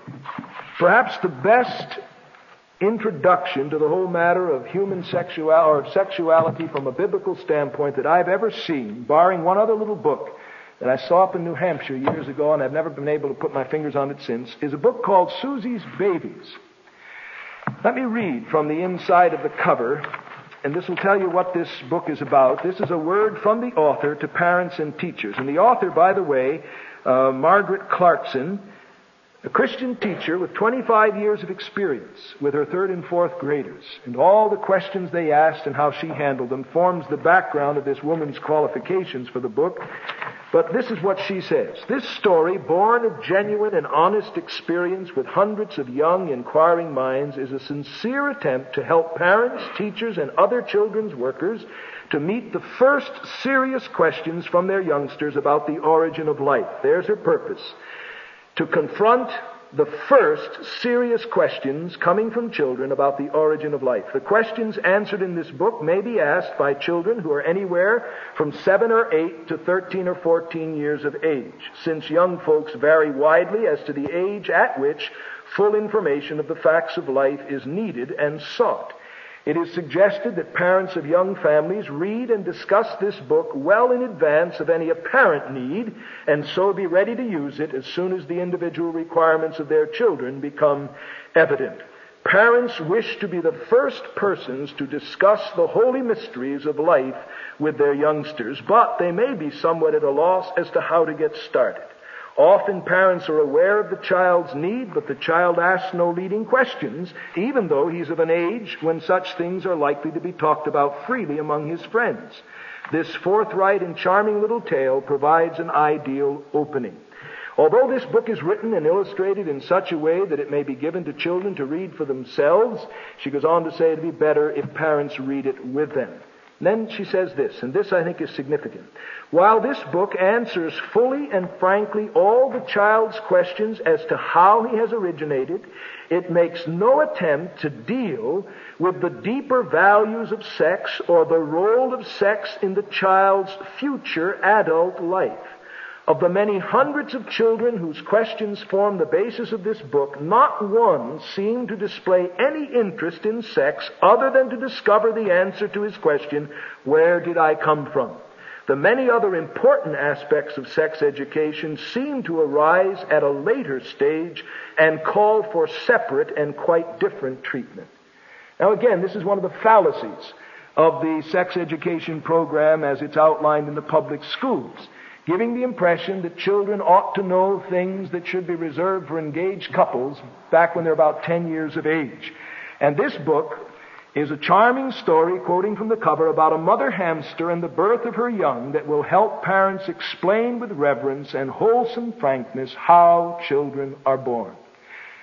Perhaps the best introduction to the whole matter of human sexual or sexuality from a biblical standpoint that I've ever seen, barring one other little book that I saw up in New Hampshire years ago, and I've never been able to put my fingers on it since, is a book called Susie's Babies. Let me read from the inside of the cover, and this will tell you what this book is about. This is a word from the author to parents and teachers. And the author, by the way, uh, Margaret Clarkson, a Christian teacher with twenty-five years of experience with her third and fourth graders. And all the questions they asked and how she handled them forms the background of this woman's qualifications for the book. But this is what she says. This story, born of genuine and honest experience with hundreds of young, inquiring minds, is a sincere attempt to help parents, teachers, and other children's workers to meet the first serious questions from their youngsters about the origin of life. There's her purpose. To confront the first serious questions coming from children about the origin of life. The questions answered in this book may be asked by children who are anywhere from seven or eight to thirteen or fourteen years of age, since young folks vary widely as to the age at which full information of the facts of life is needed and sought. It is suggested that parents of young families read and discuss this book well in advance of any apparent need, and so be ready to use it as soon as the individual requirements of their children become evident. Parents wish to be the first persons to discuss the holy mysteries of life with their youngsters, but they may be somewhat at a loss as to how to get started. Often parents are aware of the child's need, but the child asks no leading questions, even though he's of an age when such things are likely to be talked about freely among his friends. This forthright and charming little tale provides an ideal opening. Although this book is written and illustrated in such a way that it may be given to children to read for themselves, she goes on to say it'd be better if parents read it with them. Then she says this, and this I think is significant. While this book answers fully and frankly all the child's questions as to how he has originated, it makes no attempt to deal with the deeper values of sex or the role of sex in the child's future adult life. Of the many hundreds of children whose questions form the basis of this book, not one seemed to display any interest in sex other than to discover the answer to his question, where did I come from? The many other important aspects of sex education seem to arise at a later stage and call for separate and quite different treatment. Now again, this is one of the fallacies of the sex education program as it's outlined in the public schools, giving the impression that children ought to know things that should be reserved for engaged couples back when they're about ten years of age. And this book is a charming story, quoting from the cover, about a mother hamster and the birth of her young that will help parents explain with reverence and wholesome frankness how children are born.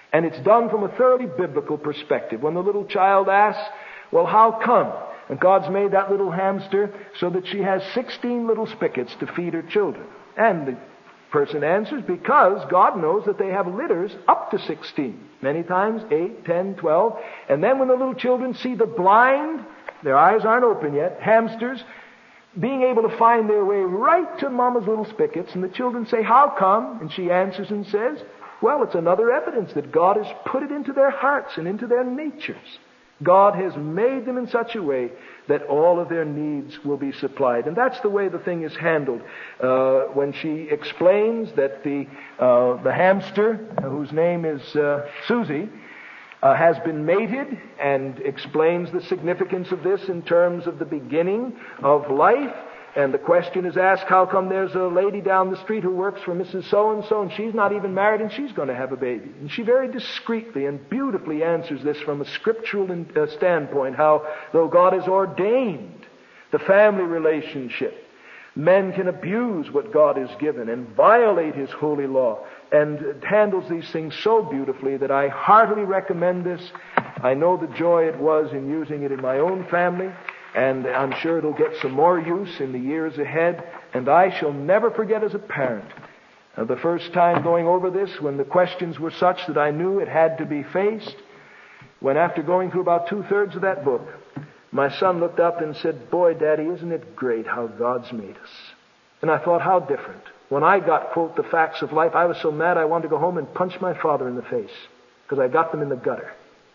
And it's done from a thoroughly biblical perspective. When the little child asks, well, how come? And God's made that little hamster so that she has sixteen little spigots to feed her children. And the person answers, because God knows that they have litters up to sixteen. Many times, eight, ten, twelve. And then when the little children see the blind, their eyes aren't open yet, hamsters, being able to find their way right to Mama's little spigots, and the children say, how come? And she answers and says, well, it's another evidence that God has put it into their hearts and into their natures. God has made them in such a way that all of their needs will be supplied. And that's the way the thing is handled. Uh, when she explains that the uh, the hamster, whose name is uh, Susie, uh, has been mated, and explains the significance of this in terms of the beginning of life. And the question is asked, how come there's a lady down the street who works for Missus So-and-so, and she's not even married, and she's going to have a baby? And she very discreetly and beautifully answers this from a scriptural uh, standpoint, how, though God has ordained the family relationship, men can abuse what God has given and violate His holy law, and handles these things so beautifully that I heartily recommend this. I know the joy it was in using it in my own family, and I'm sure it'll get some more use in the years ahead. And I shall never forget as a parent uh, the first time going over this, when the questions were such that I knew it had to be faced, when after going through about two-thirds of that book, my son looked up and said, boy, Daddy, isn't it great how God's made us? And I thought, how different. When I got, quote, the facts of life, I was so mad I wanted to go home and punch my father in the face, because I got them in the gutter.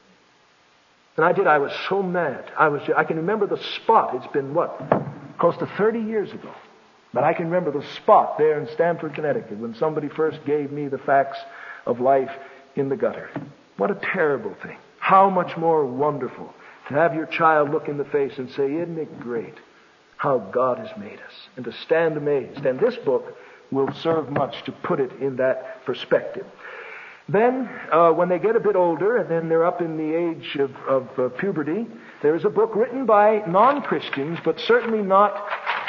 And I did. I was so mad. I was. I can remember the spot. It's been, what, close to thirty years ago. But I can remember the spot there in Stamford, Connecticut, when somebody first gave me the facts of life in the gutter. What a terrible thing. How much more wonderful to have your child look in the face and say, isn't it great how God has made us? And to stand amazed. And this book will serve much to put it in that perspective. Then, uh, when they get a bit older, and then they're up in the age of, of uh, puberty, there is a book written by non-Christians, but certainly not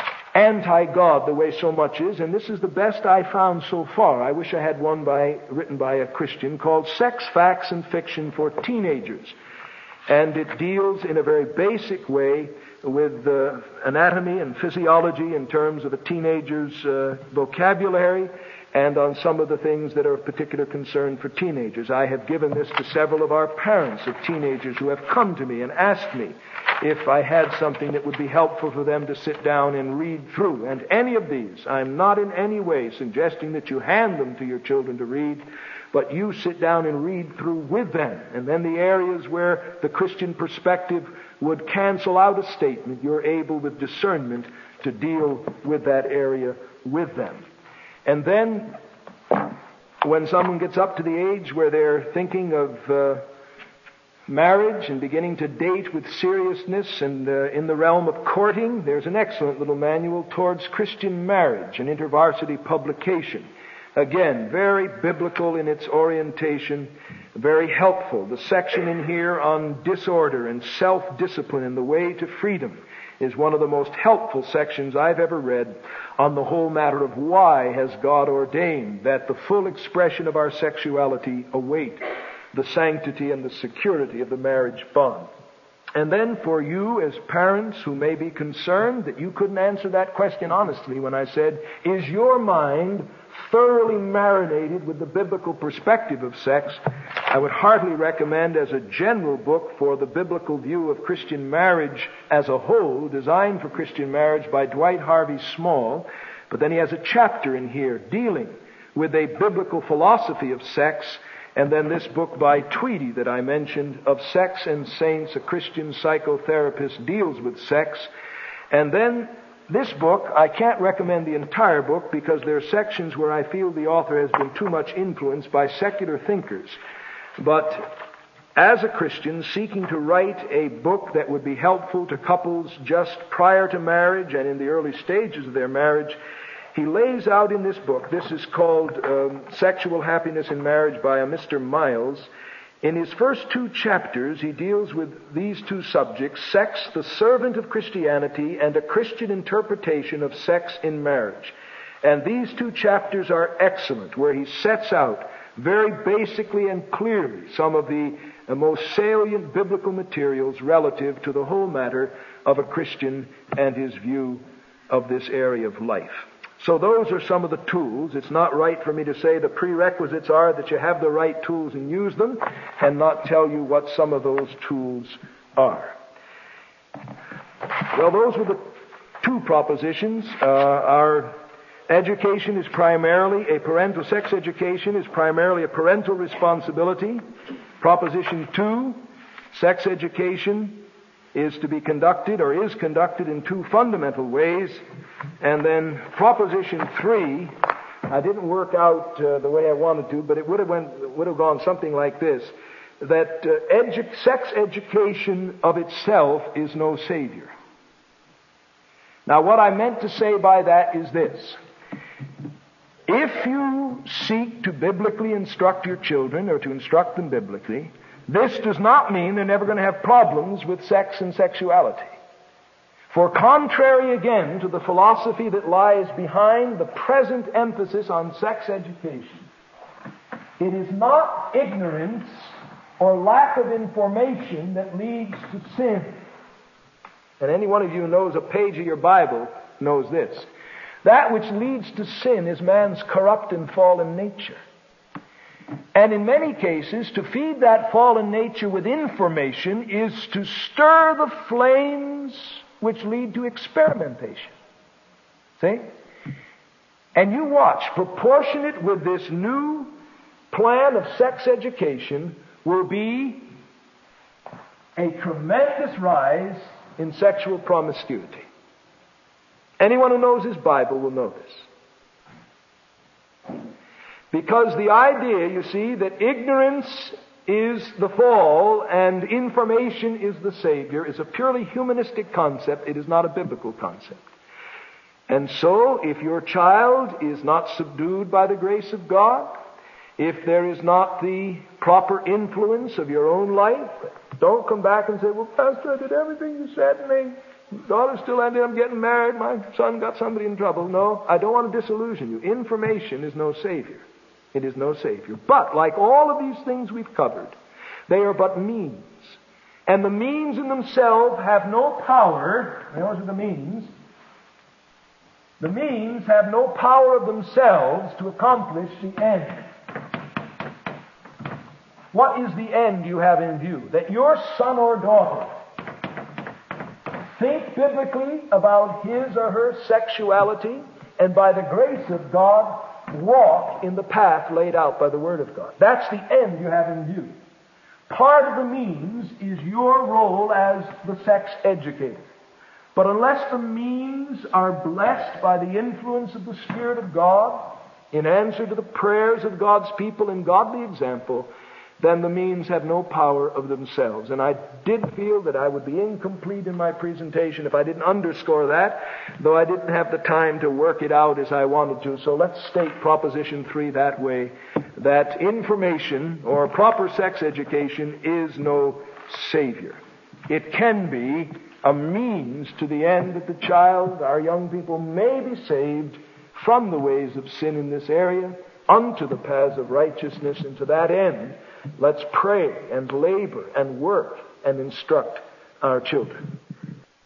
anti-God the way so much is, and this is the best I found so far. I wish I had one by written by a Christian, called Sex, Facts, and Fiction for Teenagers. And it deals in a very basic way with uh, anatomy and physiology in terms of a teenager's uh, vocabulary, and on some of the things that are of particular concern for teenagers. I have given this to several of our parents of teenagers who have come to me and asked me if I had something that would be helpful for them to sit down and read through. And any of these, I'm not in any way suggesting that you hand them to your children to read, but you sit down and read through with them. And then the areas where the Christian perspective would cancel out a statement, you're able with discernment to deal with that area with them. And then, when someone gets up to the age where they're thinking of uh, marriage and beginning to date with seriousness and uh, in the realm of courting, there's an excellent little manual towards Christian marriage, an InterVarsity publication. Again, very biblical in its orientation, very helpful. The section in here on disorder and self-discipline and the way to freedom is one of the most helpful sections I've ever read on the whole matter of why has God ordained that the full expression of our sexuality await the sanctity and the security of the marriage bond. And then for you as parents who may be concerned that you couldn't answer that question honestly when I said, is your mind thoroughly marinated with the biblical perspective of sex, I would heartily recommend as a general book for the biblical view of Christian marriage as a whole, designed for Christian marriage by Dwight Harvey Small. But then he has a chapter in here dealing with a biblical philosophy of sex. And then this book by Tweedy that I mentioned, Of Sex and Saints, a Christian psychotherapist deals with sex. And then this book, I can't recommend the entire book because there are sections where I feel the author has been too much influenced by secular thinkers. But as a Christian seeking to write a book that would be helpful to couples just prior to marriage and in the early stages of their marriage, he lays out in this book, this is called um, Sexual Happiness in Marriage by a Mister Miles. In his first two chapters, he deals with these two subjects, sex, the servant of Christianity, and a Christian interpretation of sex in marriage. And these two chapters are excellent, where he sets out very basically and clearly some of the most salient biblical materials relative to the whole matter of a Christian and his view of this area of life. So those are some of the tools. It's not right for me to say the prerequisites are that you have the right tools and use them, and not tell you what some of those tools are. Well, those were the two propositions. Uh, our education is primarily a parental, sex education is primarily a parental responsibility. Proposition two, sex education is to be conducted or is conducted in two fundamental ways. And then proposition three, I didn't work out uh, the way I wanted to, but it would have went, would have gone something like this, that uh, edu- sex education of itself is no savior. Now, what I meant to say by that is this. If you seek to biblically instruct your children, or to instruct them biblically, this does not mean they're never going to have problems with sex and sexuality. For contrary again to the philosophy that lies behind the present emphasis on sex education, it is not ignorance or lack of information that leads to sin. And any one of you who knows a page of your Bible knows this. That which leads to sin is man's corrupt and fallen nature. And in many cases, to feed that fallen nature with information is to stir the flames which lead to experimentation. See? And you watch, proportionate with this new plan of sex education will be a tremendous rise in sexual promiscuity. Anyone who knows his Bible will know this. Because the idea, you see, that ignorance is the fall and information is the Savior is a purely humanistic concept. It is not a biblical concept. And so, if your child is not subdued by the grace of God, if there is not the proper influence of your own life, don't come back and say, well, Pastor, I did everything you said, and my daughter still ended up getting married, my son got somebody in trouble. No, I don't want to disillusion you. Information is no Savior. It is no Savior. But, like all of these things we've covered, they are but means. And the means in themselves have no power. Those are the means. The means have no power of themselves to accomplish the end. What is the end you have in view? That your son or daughter think biblically about his or her sexuality, and by the grace of God, walk in the path laid out by the Word of God. That's the end you have in view. Part of the means is your role as the sex educator. But unless the means are blessed by the influence of the Spirit of God, in answer to the prayers of God's people in godly example, then the means have no power of themselves. And I did feel that I would be incomplete in my presentation if I didn't underscore that, though I didn't have the time to work it out as I wanted to. So let's state Proposition three that way, that information or proper sex education is no Savior. It can be a means to the end that the child, our young people, may be saved from the ways of sin in this area unto the paths of righteousness, and to that end, let's pray and labor and work and instruct our children.